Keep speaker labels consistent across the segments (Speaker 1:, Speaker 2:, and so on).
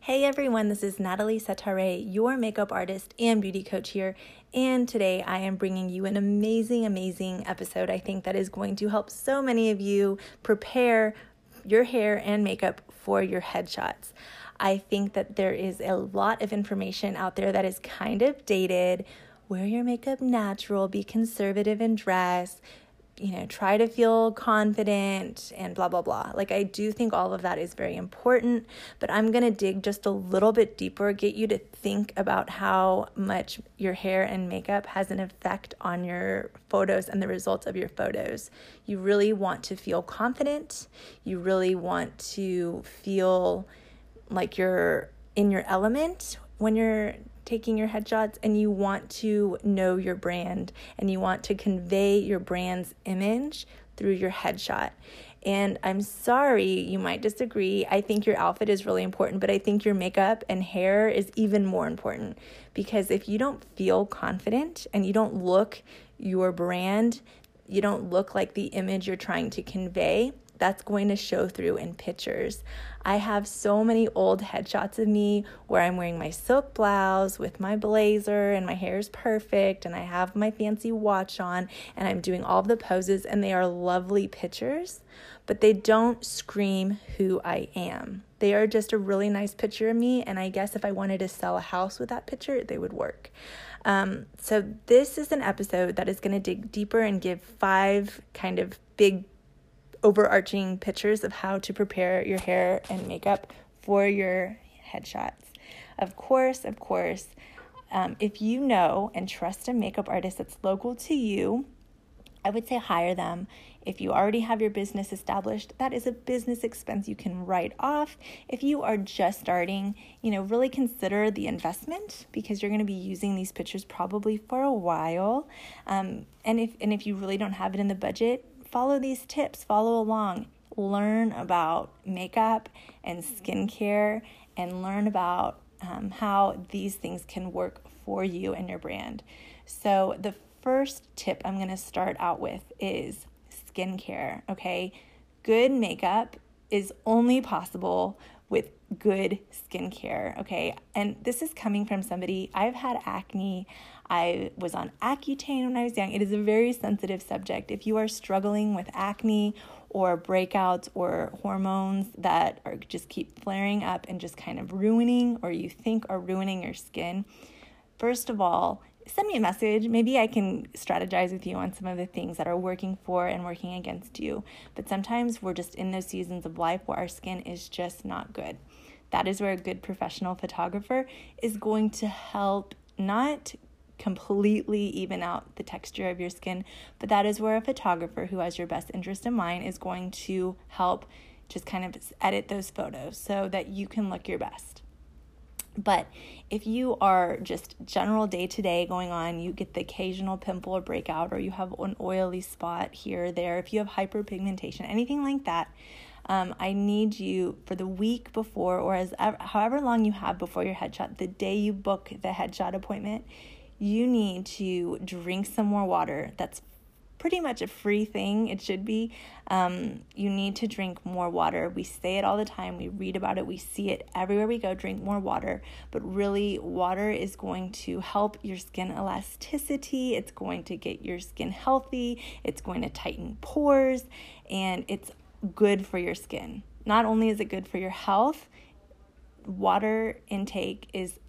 Speaker 1: Hey everyone, this is Natalie Setare, your makeup artist and beauty coach here, and today I am bringing you an amazing episode I think that is going to help so many of you prepare your hair and makeup for your headshots. I think that there is a lot of information out there that is kind of dated. Wear your makeup natural, be conservative in dress, try to feel confident and blah, blah, blah. I do think all of that is very important, but I'm going to dig just a little bit deeper, get you to think about how much your hair and makeup has an effect on your photos and the results of your photos. You really want to feel confident. You really want to feel like you're in your element when you're taking your headshots, and you want to know your brand and you want to convey your brand's image through your headshot. And I'm sorry, you might disagree. I think your outfit is really important, but I think your makeup and hair is even more important, because if you don't feel confident and you don't look your brand, you don't look like the image you're trying to convey, that's going to show through in pictures. I have so many old headshots of me where I'm wearing my silk blouse with my blazer and my hair is perfect and I have my fancy watch on and I'm doing all of the poses, and they are lovely pictures, but they don't scream who I am. They are just a really nice picture of me, and I guess if I wanted to sell a house with that picture, they would work. So this is an episode that is going to dig deeper and give 5 kind of big overarching pictures of how to prepare your hair and makeup for your headshots. Of course, if you know and trust a makeup artist that's local to you, I would say hire them. If you already have your business established, that is a business expense you can write off. If you are just starting, really consider the investment, because you're going to be using these pictures probably for a while. And if you really don't have it in the budget, follow these tips, follow along, learn about makeup and skincare, and learn about how these things can work for you and your brand. So the first tip I'm going to start out with is skincare, okay? Good makeup is only possible with good skincare, okay? And this is coming from somebody. I've had acne. I was on Accutane when I was young. It is a very sensitive subject. If you are struggling with acne or breakouts or hormones that are just keep flaring up and just kind of ruining, or you think are ruining your skin, first of all, send me a message. Maybe I can strategize with you on some of the things that are working for and working against you. But sometimes we're just in those seasons of life where our skin is just not good. That is where a good professional photographer is going to help, not completely even out the texture of your skin, but that is where a photographer who has your best interest in mind is going to help just kind of edit those photos so that you can look your best. But if you are just general day-to-day going on, you get the occasional pimple or breakout, or you have an oily spot here or there, if you have hyperpigmentation, anything like that, I need you for the week before, or however long you have before your headshot, the day you book the headshot appointment, you need to drink some more water. That's pretty much a free thing. It should be. You need to drink more water. We say it all the time. We read about it. We see it everywhere we go. Drink more water. But really, water is going to help your skin elasticity. It's going to get your skin healthy. It's going to tighten pores. And it's good for your skin. Not only is it good for your health, water intake is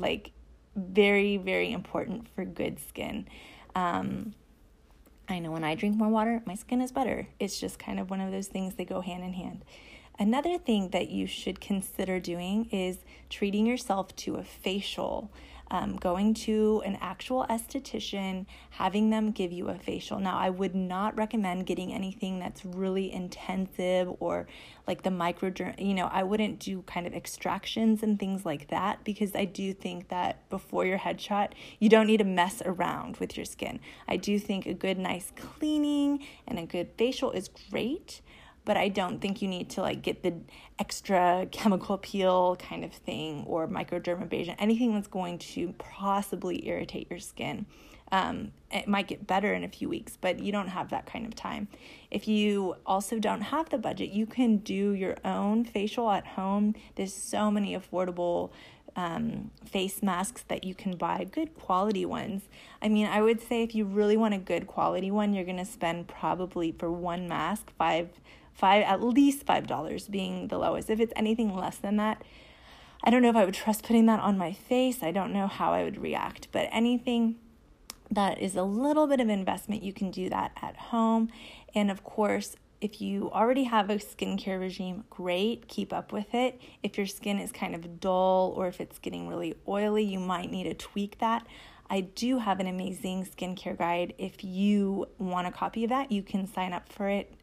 Speaker 1: very important for good skin. I know when I drink more water, my skin is better. It's just kind of one of those things that go hand in hand. Another thing that you should consider doing is treating yourself to a facial, going to an actual esthetician, having them give you a facial. Now, I would not recommend getting anything that's really intensive, or like the I wouldn't do kind of extractions and things like that, because I do think that before your headshot, you don't need to mess around with your skin. I do think a good, nice cleaning and a good facial is great. but I don't think you need to like get the extra chemical peel kind of thing or microdermabrasion, anything that's going to possibly irritate your skin. It might get better in a few weeks, but you don't have that kind of time. If you also don't have the budget, you can do your own facial at home. There's so many affordable face masks that you can buy, good quality ones. I mean, I would say if you really want a good quality one, you're going to spend probably for one mask, at least $5 being the lowest. If it's anything less than that, I don't know if I would trust putting that on my face. I don't know how I would react, but anything that is a little bit of investment, you can do that at home. And of course, if you already have a skincare regime, great, keep up with it. If your skin is kind of dull or if it's getting really oily, you might need to tweak that. I do have an amazing skincare guide. If you want a copy of that, you can sign up for it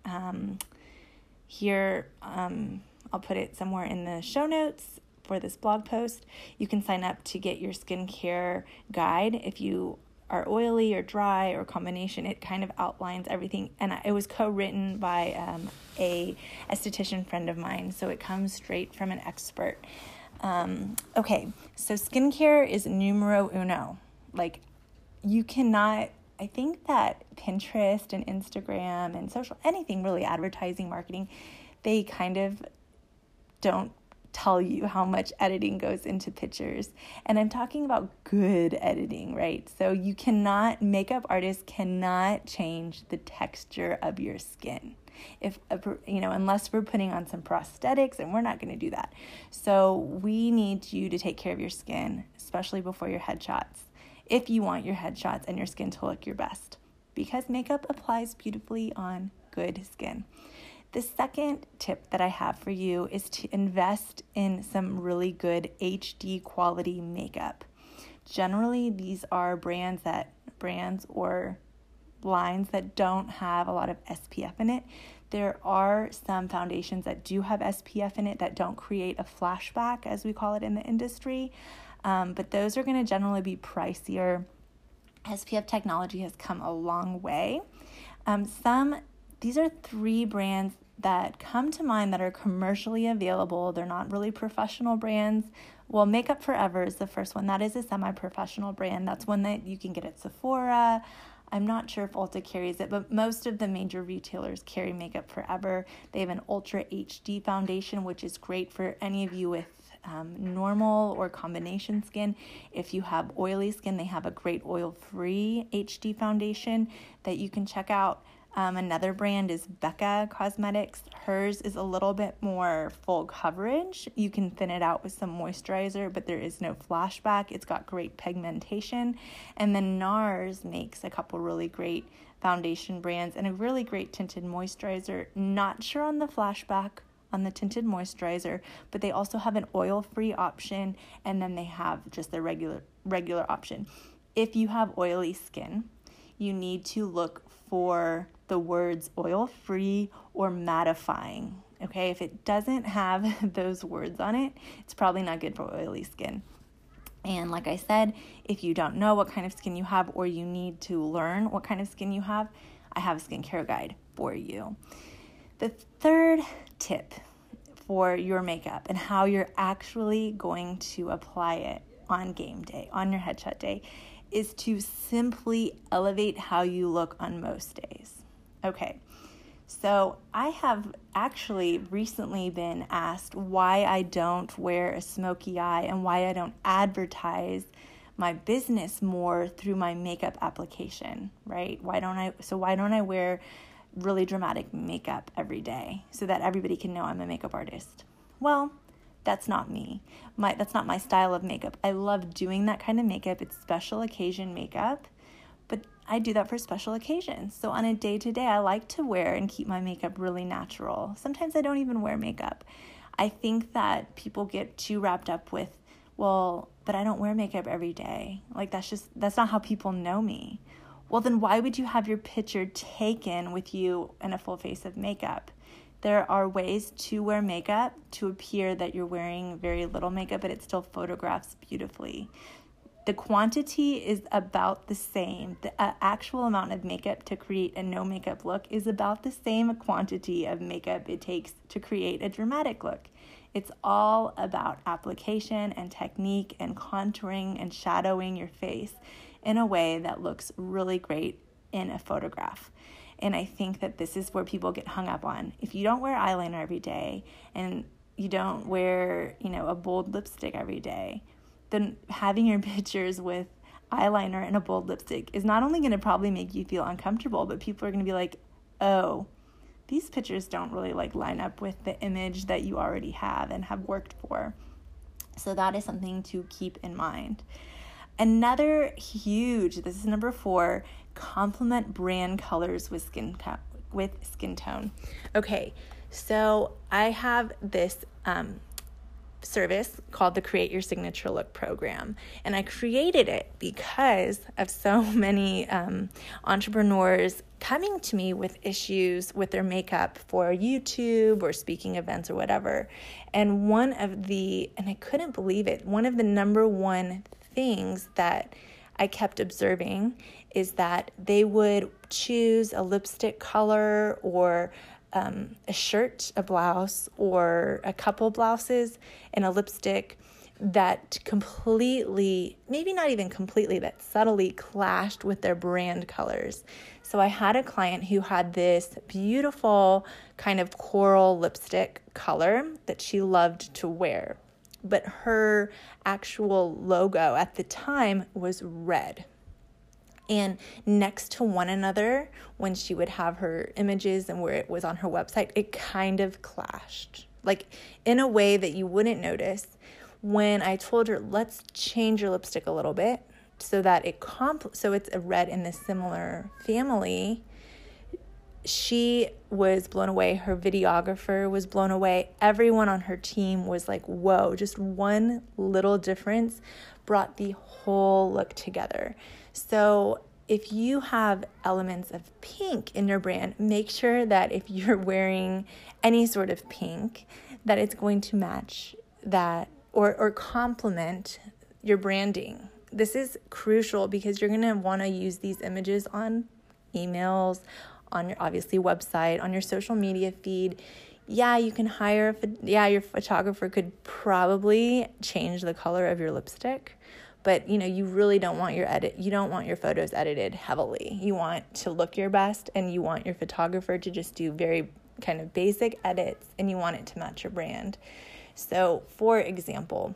Speaker 1: here. I'll put it somewhere in the show notes for this blog post. You can sign up to get your skincare guide. If you are oily or dry or combination, it kind of outlines everything. And it was co-written by a esthetician friend of mine, so it comes straight from an expert. Okay, so skincare is numero uno. Like, you cannot, I think that Pinterest and Instagram and social, anything really, advertising, marketing, they kind of don't tell you how much editing goes into pictures. And I'm talking about good editing, right? So makeup artists cannot change the texture of your skin. Unless we're putting on some prosthetics, and we're not going to do that. So we need you to take care of your skin, especially before your headshots, if you want your headshots and your skin to look your best, because makeup applies beautifully on good skin. The second tip that I have for you is to invest in some really good HD quality makeup. Generally, these are brands or lines that don't have a lot of SPF in it. There are some foundations that do have SPF in it that don't create a flashback, as we call it in the industry, but those are going to generally be pricier. SPF technology has come a long way. These are 3 brands that come to mind that are commercially available. They're not really professional brands. Well, Makeup Forever is the first one. That is a semi-professional brand. That's one that you can get at Sephora. I'm not sure if Ulta carries it, but most of the major retailers carry Makeup Forever. They have an Ultra HD foundation, which is great for any of you with normal or combination skin. If you have oily skin, they have a great oil-free HD foundation that you can check out. Another brand is Becca Cosmetics. Hers is a little bit more full coverage. You can thin it out with some moisturizer, but there is no flashback. It's got great pigmentation. And then NARS makes a couple really great foundation brands and a really great tinted moisturizer. Not sure on the flashback on the tinted moisturizer, but they also have an oil-free option, and then they have just the regular option. If you have oily skin, you need to look for the words oil-free or mattifying, okay? If it doesn't have those words on it, it's probably not good for oily skin. And like I said, if you don't know what kind of skin you have or you need to learn what kind of skin you have, I have a skincare guide for you. The third tip for your makeup and how you're actually going to apply it on game day, on your headshot day, is to simply elevate how you look on most days. Okay, so I have actually recently been asked why I don't wear a smoky eye and why I don't advertise my business more through my makeup application, right? Why don't I wear really dramatic makeup every day so that everybody can know I'm a makeup artist? Well, that's not me. That's not my style of makeup. I love doing that kind of makeup. It's special occasion makeup, but I do that for special occasions. So on a day-to-day, I like to wear and keep my makeup really natural. Sometimes I don't even wear makeup. I think that people get too wrapped up with, well, but I don't wear makeup every day. Like, that's not how people know me. Well, then why would you have your picture taken with you in a full face of makeup? There are ways to wear makeup to appear that you're wearing very little makeup, but it still photographs beautifully. The quantity is about the same. The actual amount of makeup to create a no makeup look is about the same quantity of makeup it takes to create a dramatic look. It's all about application and technique and contouring and shadowing your face in a way that looks really great in a photograph. And I think that this is where people get hung up on. If you don't wear eyeliner every day and you don't wear, a bold lipstick every day, then having your pictures with eyeliner and a bold lipstick is not only going to probably make you feel uncomfortable, but people are going to be like, oh, these pictures don't really line up with the image that you already have and have worked for. So that is something to keep in mind. Another huge, this is number 4, complement brand colors with skin tone. Okay, so I have this service called the Create Your Signature Look program. And I created it because of so many entrepreneurs coming to me with issues with their makeup for YouTube or speaking events or whatever. And I couldn't believe it, one of the number one things that I kept observing is that they would choose a lipstick color or a shirt, a blouse, or a couple blouses and a lipstick that completely, maybe not even completely, that subtly clashed with their brand colors. So I had a client who had this beautiful kind of coral lipstick color that she loved to wear, but her actual logo at the time was red. And next to one another, when she would have her images and where it was on her website, it kind of clashed, in a way that you wouldn't notice. When I told her, let's change your lipstick a little bit so that so it's a red in the similar family, she was blown away. Her videographer was blown away. Everyone on her team was like, whoa, just one little difference brought the whole look together. So if you have elements of pink in your brand, make sure that if you're wearing any sort of pink, that it's going to match that or complement your branding. This is crucial because you're going to want to use these images on emails, on your obviously website, on your social media feed. Yeah, you can your photographer could probably change the color of your lipstick, but you really don't want you don't want your photos edited heavily. You want to look your best, and you want your photographer to just do very kind of basic edits, and you want it to match your brand. So, for example,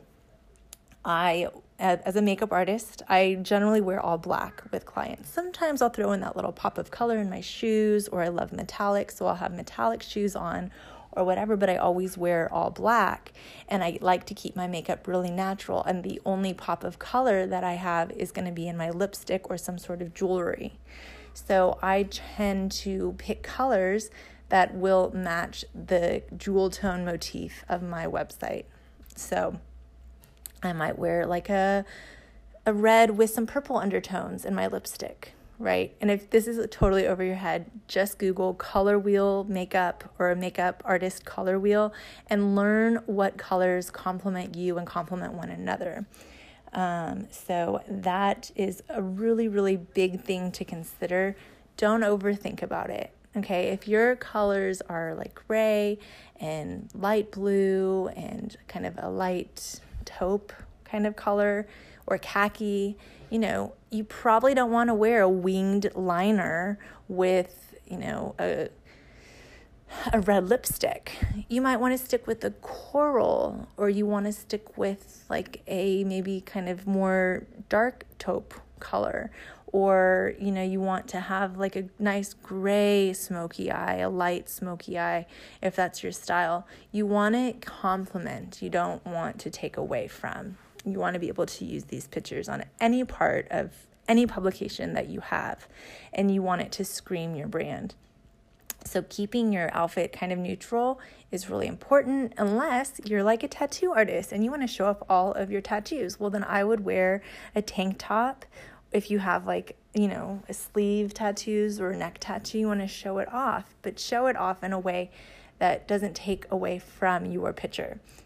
Speaker 1: as a makeup artist, I generally wear all black with clients. Sometimes I'll throw in that little pop of color in my shoes, or I love metallic, so I'll have metallic shoes on or whatever, but I always wear all black, and I like to keep my makeup really natural, and the only pop of color that I have is going to be in my lipstick or some sort of jewelry. So I tend to pick colors that will match the jewel tone motif of my website. So I might wear a red with some purple undertones in my lipstick, right? And if this is totally over your head, just Google color wheel makeup or a makeup artist color wheel and learn what colors complement you and complement one another. So that is a really, really big thing to consider. Don't overthink about it. Okay, if your colors are gray and light blue and kind of a light taupe kind of color or khaki, you probably don't want to wear a winged liner with, a red lipstick. You might want to stick with a coral, or you want to stick with a maybe kind of more dark taupe color. Or, you want to have a nice gray smoky eye, a light smoky eye, if that's your style. You want to complement. You don't want to take away from. You want to be able to use these pictures on any part of any publication that you have, and you want it to scream your brand. So keeping your outfit kind of neutral is really important, unless you're a tattoo artist and you want to show off all of your tattoos. Well, then I would wear a tank top. If you have a sleeve tattoos or a neck tattoo, you want to show it off, but show it off in a way that doesn't take away from your picture.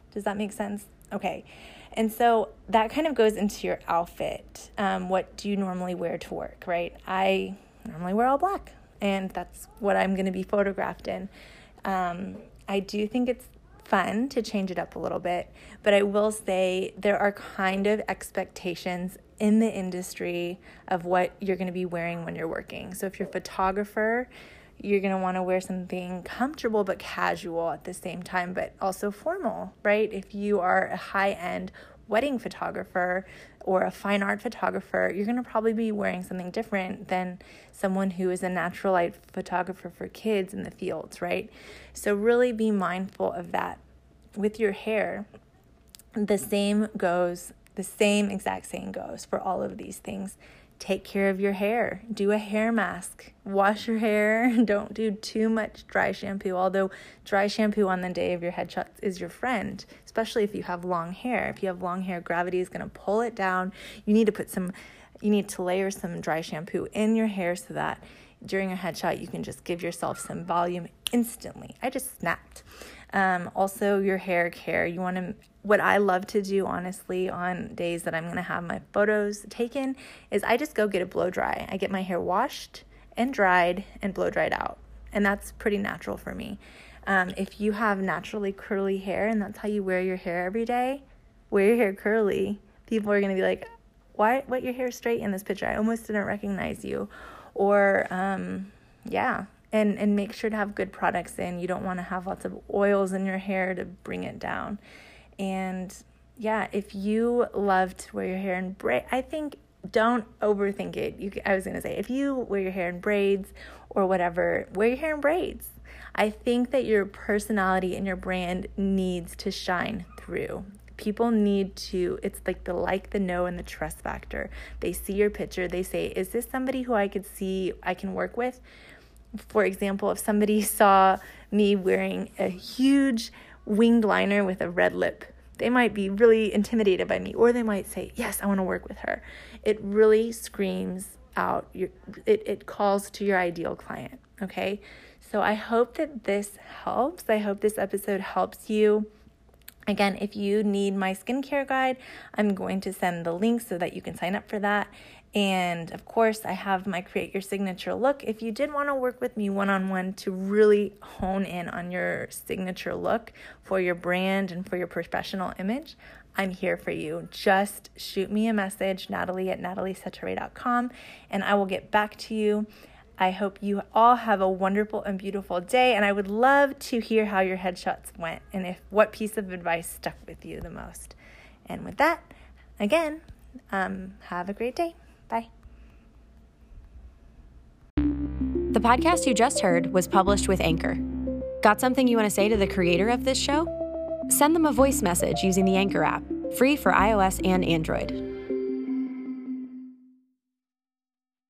Speaker 1: Does that make sense? Okay. And so that kind of goes into your outfit. What do you normally wear to work, right? I normally wear all black, and that's what I'm going to be photographed in. I do think it's fun to change it up a little bit, but I will say there are kind of expectations in the industry of what you're going to be wearing when you're working. So if you're a photographer, you're going to want to wear something comfortable but casual at the same time, but also formal, right? If you are a high-end wedding photographer or a fine art photographer, you're going to probably be wearing something different than someone who is a natural light photographer for kids in the fields, right? So really be mindful of that. With your hair, the same exact saying goes for all of these things. Take care of your hair. Do a hair mask. Wash your hair. Don't do too much dry shampoo, although dry shampoo on the day of your headshots is your friend, especially if you have long hair. If you have long hair, gravity is going to pull it down. You need to layer some dry shampoo in your hair so that during your headshot, you can just give yourself some volume instantly. I just snapped. Also, your hair care. What I love to do, honestly, on days that I'm going to have my photos taken is I just go get a blow dry. I get my hair washed and dried and blow dried out. And that's pretty natural for me. If you have naturally curly hair and that's how you wear your hair every day, wear your hair curly. People are going to be like, what your hair straight in this picture? I almost didn't recognize you. Or, And make sure to have good products in. You don't want to have lots of oils in your hair to bring it down. And if you love to wear your hair in braids, I think don't overthink it. If you wear your hair in braids or whatever, wear your hair in braids. I think that your personality and your brand needs to shine through. People need to, it's like the know, and the trust factor. They see your picture. They say, is this somebody who I could see I can work with? For example, if somebody saw me wearing a huge winged liner with a red lip, they might be really intimidated by me, or they might say, yes, I want to work with her. It really screams out, it calls to your ideal client, okay? So I hope that this helps. I hope this episode helps you. Again, if you need my skincare guide, I'm going to send the link so that you can sign up for that. And of course, I have my Create Your Signature Look. If you did want to work with me one-on-one to really hone in on your signature look for your brand and for your professional image, I'm here for you. Just shoot me a message, Natalie@nataliesetaray.com, and I will get back to you. I hope you all have a wonderful and beautiful day, and I would love to hear how your headshots went and what piece of advice stuck with you the most. And with that, again, have a great day. Bye.
Speaker 2: The podcast you just heard was published with Anchor. Got something you want to say to the creator of this show? Send them a voice message using the Anchor app, free for iOS and Android.